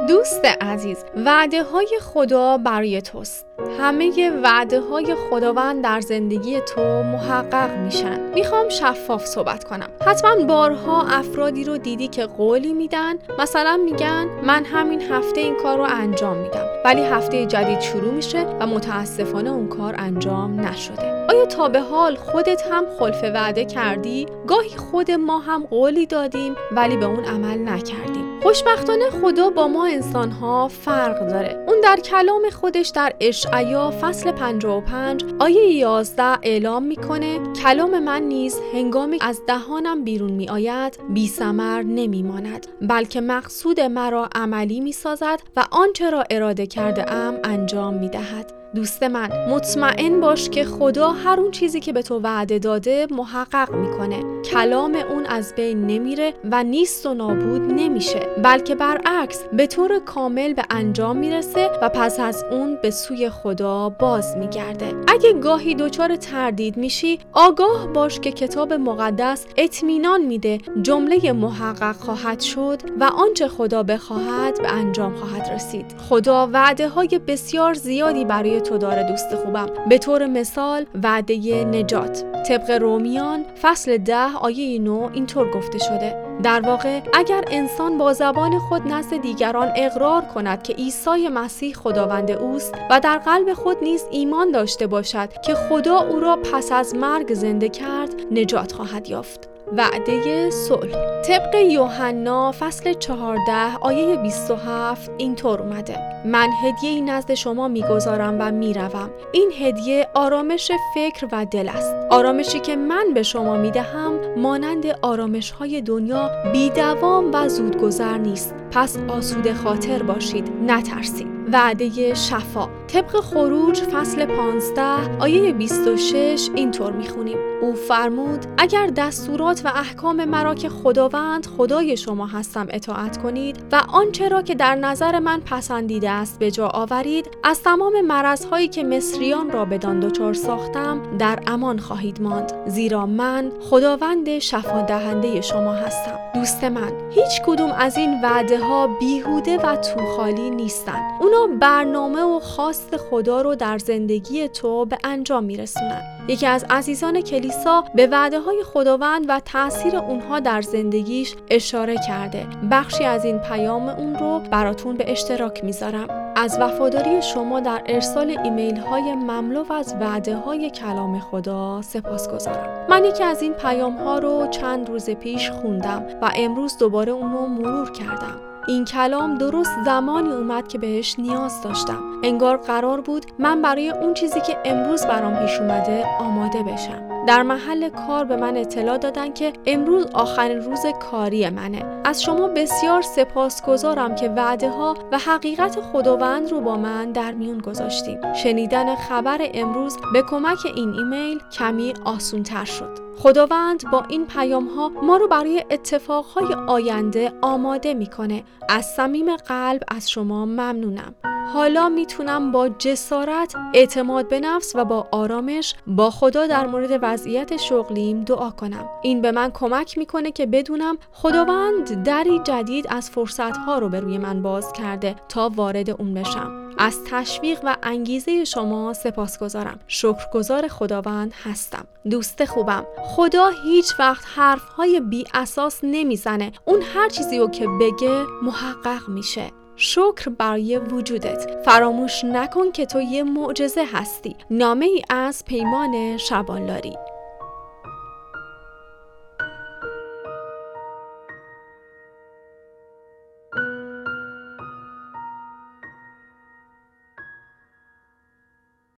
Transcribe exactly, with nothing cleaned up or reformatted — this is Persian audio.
دوست عزیز، وعده های خدا برای توست. همه وعده های خداوند در زندگی تو محقق میشن. میخوام شفاف صحبت کنم. حتما بارها افرادی رو دیدی که قولی میدن، مثلا میگن من همین هفته این کار رو انجام میدم، ولی هفته جدید شروع میشه و متاسفانه اون کار انجام نشده. آیا تا به حال خودت هم خلف وعده کردی؟ گاهی خود ما هم قولی دادیم ولی به اون عمل نکردیم. خوشبختانه خدا با ما انسان‌ها فرق داره. اون در کلام خودش در اشعیا فصل پنجاه و پنج آیه یازده اعلام میکنه کلام من نیز هنگامی از دهانم بیرون می آید بی ثمر نمی ماند، بلکه مقصود مرا عملی می سازد و آنچه را اراده کرده ام انجام می دهد. دوست من، مطمئن باش که خدا هر اون چیزی که به تو وعده داده محقق میکنه. کلام اون از بین نمیره و نیست و نابود نمیشه، بلکه برعکس به طور کامل به انجام میرسه و پس از اون به سوی خدا باز میگرده. اگه گاهی دچار تردید میشی، آگاه باش که کتاب مقدس اطمینان میده جمله محقق خواهد شد و آنچه خدا بخواهد به انجام خواهد رسید. خدا وعده های بسیار زیادی برای تو داره دوست خوبم. به طور مثال وعده نجات. طبق رومیان فصل ده آیه نه اینطور گفته شده: در واقع اگر انسان با زبان خود نزد دیگران اقرار کند که عیسی مسیح خداوند اوست و در قلب خود نیز ایمان داشته باشد که خدا او را پس از مرگ زنده کرد، نجات خواهد یافت. وعده صلح. طبق یوحنا فصل چهارده آیه بیست و هفت اینطور اومده: من هدیه‌ای نزد شما میگذارم و میروم. این هدیه آرامش فکر و دل است. آرامشی که من به شما میدهم مانند آرامش‌های دنیا بی‌دوام و زودگذر نیست. پس آسوده خاطر باشید، نترسید. وعده شفا. طبق خروج فصل پانزده آیه بیست و شش اینطور میخونیم: او فرمود اگر دستورات و احکام مرا که خداوند خدای شما هستم اطاعت کنید و آنچه را که در نظر من پسندیده است به جا آورید، از تمام مرض‌هایی که مصریان را بدان دچار ساختم در امان خواهید ماند، زیرا من خداوند شفا دهنده شما هستم. دوست من، هیچ کدوم از این وعده ها بیهوده و توخالی نیستن. اونا برنامه و خواست خدا رو در زندگی تو به انجام میرسونن. یکی از عزیزان کلیسا به وعده های خداوند و تأثیر اونها در زندگیش اشاره کرده. بخشی از این پیام اون رو براتون به اشتراک میذارم. از وفاداری شما در ارسال ایمیل های مملو از وعده های کلام خدا سپاسگزارم. من یکی از این پیام ها رو چند روز پیش خوندم و امروز دوباره اون رو مرور کردم. این کلام درست زمانی اومد که بهش نیاز داشتم. انگار قرار بود من برای اون چیزی که امروز برام پیش اومده آماده بشم. در محل کار به من اطلاع دادن که امروز آخرین روز کاری منه. از شما بسیار سپاسگزارم که وعده ها و حقیقت خداوند رو با من در میون گذاشتیم. شنیدن خبر امروز به کمک این ایمیل کمی آسان‌تر شد. خداوند با این پیام ها ما رو برای اتفاقهای آینده آماده میکنه. از صمیم قلب از شما ممنونم. حالا میتونم با جسارت، اعتماد به نفس و با آرامش با خدا در مورد وضعیت شغلیم دعا کنم. این به من کمک میکنه که بدونم خداوند دری جدید از فرصتها رو به روی من باز کرده تا وارد اون بشم. از تشویق و انگیزه شما سپاسگزارم. شکرگزار خداوند هستم. دوست خوبم، خدا هیچ وقت حرفهای بی اساس نمیزنه. اون هر چیزی رو که بگه محقق میشه. شکر برای وجودت. فراموش نکن که تو یه معجزه هستی. نامه ای از پیمان شبانلاری.